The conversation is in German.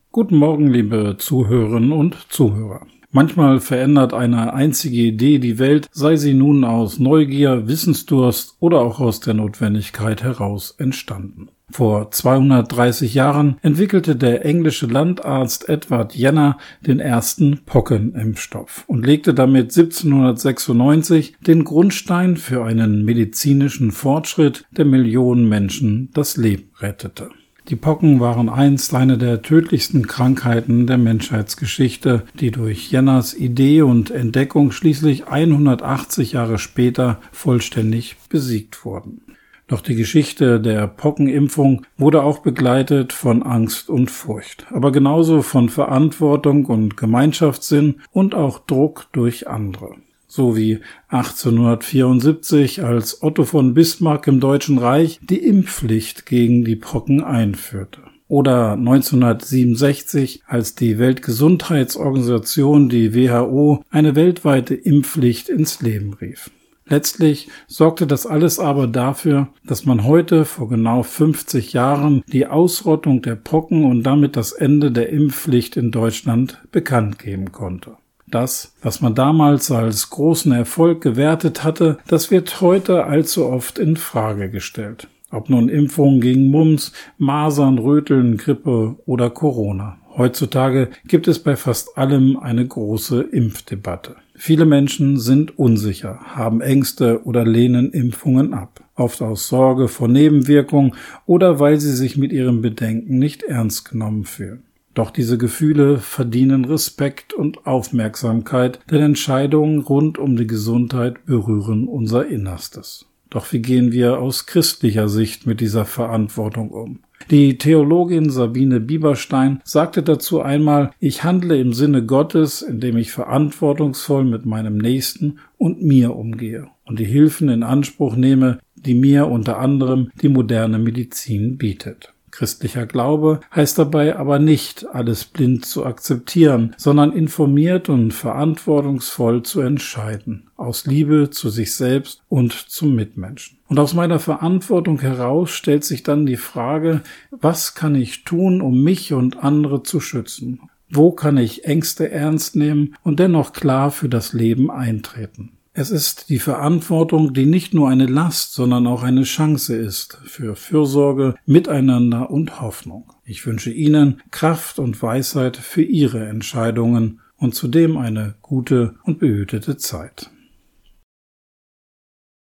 Guten Morgen, liebe Zuhörerinnen und Zuhörer. Manchmal verändert eine einzige Idee die Welt, sei sie nun aus Neugier, Wissensdurst oder auch aus der Notwendigkeit heraus entstanden. Vor 230 Jahren entwickelte der englische Landarzt Edward Jenner den ersten Pockenimpfstoff und legte damit 1796 den Grundstein für einen medizinischen Fortschritt, der Millionen Menschen das Leben rettete. Die Pocken waren einst eine der tödlichsten Krankheiten der Menschheitsgeschichte, die durch Jenners Idee und Entdeckung schließlich 180 Jahre später vollständig besiegt wurden. Doch die Geschichte der Pockenimpfung wurde auch begleitet von Angst und Furcht, aber genauso von Verantwortung und Gemeinschaftssinn und auch Druck durch andere. So wie 1874, als Otto von Bismarck im Deutschen Reich die Impfpflicht gegen die Pocken einführte. Oder 1967, als die Weltgesundheitsorganisation, die WHO, eine weltweite Impfpflicht ins Leben rief. Letztlich sorgte das alles aber dafür, dass man heute vor genau 50 Jahren die Ausrottung der Pocken und damit das Ende der Impfpflicht in Deutschland bekannt geben konnte. Das, was man damals als großen Erfolg gewertet hatte, das wird heute allzu oft in Frage gestellt. Ob nun Impfungen gegen Mumps, Masern, Röteln, Grippe oder Corona. Heutzutage gibt es bei fast allem eine große Impfdebatte. Viele Menschen sind unsicher, haben Ängste oder lehnen Impfungen ab. Oft aus Sorge vor Nebenwirkungen oder weil sie sich mit ihren Bedenken nicht ernst genommen fühlen. Doch diese Gefühle verdienen Respekt und Aufmerksamkeit, denn Entscheidungen rund um die Gesundheit berühren unser Innerstes. Doch wie gehen wir aus christlicher Sicht mit dieser Verantwortung um? Die Theologin Sabine Bieberstein sagte dazu einmal: Ich handle im Sinne Gottes, indem ich verantwortungsvoll mit meinem Nächsten und mir umgehe und die Hilfen in Anspruch nehme, die mir unter anderem die moderne Medizin bietet. Christlicher Glaube heißt dabei aber nicht, alles blind zu akzeptieren, sondern informiert und verantwortungsvoll zu entscheiden, aus Liebe zu sich selbst und zum Mitmenschen. Und aus meiner Verantwortung heraus stellt sich dann die Frage, was kann ich tun, um mich und andere zu schützen? Wo kann ich Ängste ernst nehmen und dennoch klar für das Leben eintreten? Es ist die Verantwortung, die nicht nur eine Last, sondern auch eine Chance ist für Fürsorge, Miteinander und Hoffnung. Ich wünsche Ihnen Kraft und Weisheit für Ihre Entscheidungen und zudem eine gute und behütete Zeit.